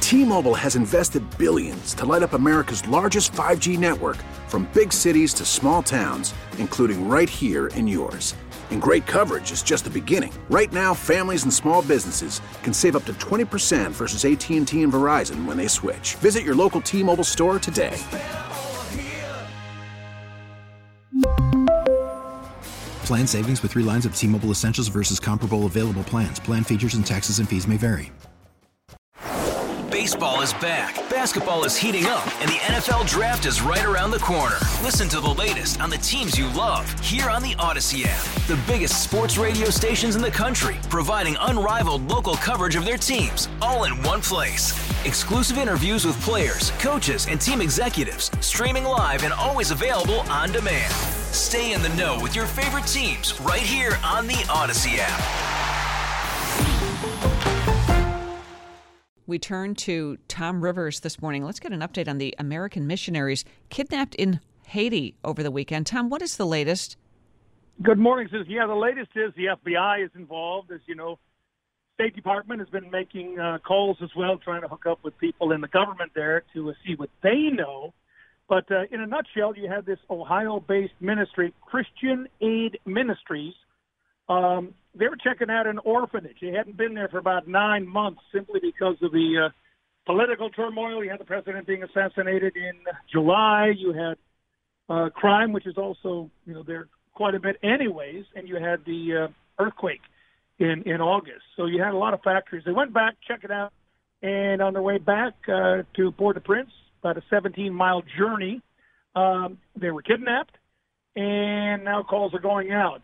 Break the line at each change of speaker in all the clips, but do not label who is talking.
T-Mobile has invested billions to light up America's largest 5G network, from big cities to small towns, including right here in yours. And great coverage is just the beginning. Right now, families and small businesses can save up to 20% versus AT&T and Verizon when they switch. Visit your local T-Mobile store today.
Plan savings with 3 lines of T-Mobile Essentials versus comparable available plans. Plan features and taxes and fees may vary.
Baseball is back, basketball is heating up, and the NFL Draft is right around the corner. Listen to the latest on the teams you love here on the Odyssey app. The biggest sports radio stations in the country, providing unrivaled local coverage of their teams, all in one place. Exclusive interviews with players, coaches, and team executives, streaming live and always available on demand. Stay in the know with your favorite teams right here on the Odyssey app.
We turn to Tom Rivers this morning. Let's get an update on the American missionaries kidnapped in Haiti over the weekend. Tom, what is the latest?
Good morning, Susan. Yeah, the latest is the FBI is involved. As you know, State Department has been making calls as well, trying to hook up with people in the government there to see what they know. But in a nutshell, you have this Ohio-based ministry, Christian Aid Ministries. They were checking out an orphanage. They hadn't been there for about 9 months simply because of the political turmoil. You had the president being assassinated in July. You had crime, which is also, there quite a bit anyways. And you had the earthquake in August. So you had a lot of factors. They went back, checked it out, and on their way back to Port-au-Prince, about a 17-mile journey, they were kidnapped, and now calls are going out.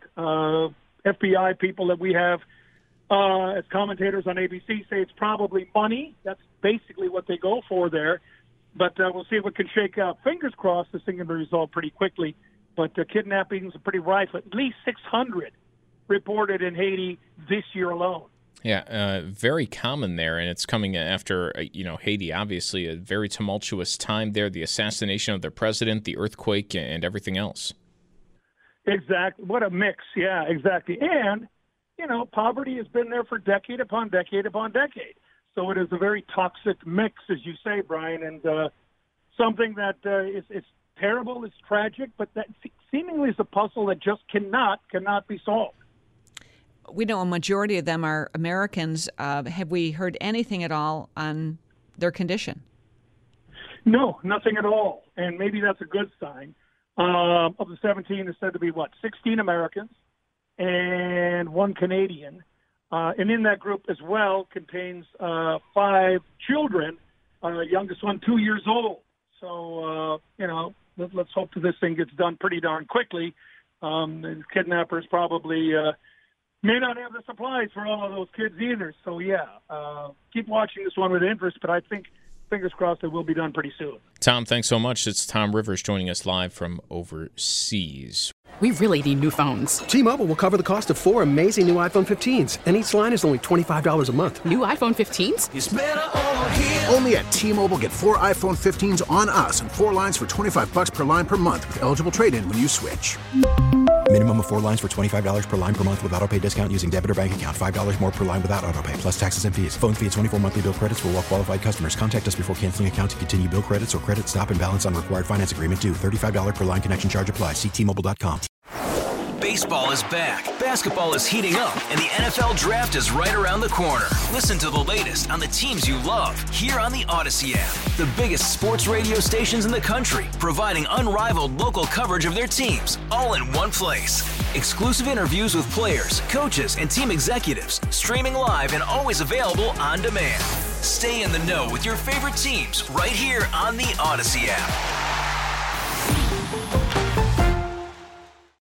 FBI people that we have as commentators on ABC say it's probably money. That's basically what they go for there. But we'll see what can shake out. Fingers crossed this thing can be resolved pretty quickly. But kidnappings are pretty rife. At least 600 reported in Haiti this year alone.
Yeah, very common there, and it's coming after, Haiti, obviously a very tumultuous time there, the assassination of their president, the earthquake, and everything else.
Exactly. What a mix. Yeah, exactly. And, poverty has been there for decade upon decade upon decade. So it is a very toxic mix, as you say, Brian, and something that is terrible, it's tragic, but that seemingly is a puzzle that just cannot be solved.
We know a majority of them are Americans. Have we heard anything at all on their condition?
No, nothing at all. And maybe that's a good sign. Of the 17, is said to be, 16 Americans and 1 Canadian. And in that group as well contains 5 children, youngest one 2 years old. So, let's hope that this thing gets done pretty darn quickly. The kidnappers probably may not have the supplies for all of those kids either. So, keep watching this one with interest, but I think, fingers crossed, it will be done pretty soon.
Tom, thanks so much. It's Tom Rivers joining us live from overseas.
We really need new phones.
T-Mobile will cover the cost of 4 amazing new iPhone 15s, and each line is only $25 a month.
New iPhone 15s?
It's better over here. Only at T-Mobile, get 4 iPhone 15s on us and 4 lines for $25 per line per month with eligible trade-in when you switch.
Minimum of 4 lines for $25 per line per month with autopay discount using debit or bank account. $5 more per line without autopay, plus taxes and fees. Phone fee at 24 monthly bill credits for well-qualified customers. Contact us before canceling account to continue bill credits or credit stop and balance on required finance agreement due. $35 per line connection charge applies. See T-Mobile.com.
Baseball is back, basketball is heating up, and the NFL Draft is right around the corner. Listen to the latest on the teams you love here on the Odyssey app. The biggest sports radio stations in the country, providing unrivaled local coverage of their teams, all in one place. Exclusive interviews with players, coaches, and team executives, streaming live and always available on demand. Stay in the know with your favorite teams right here on the Odyssey app.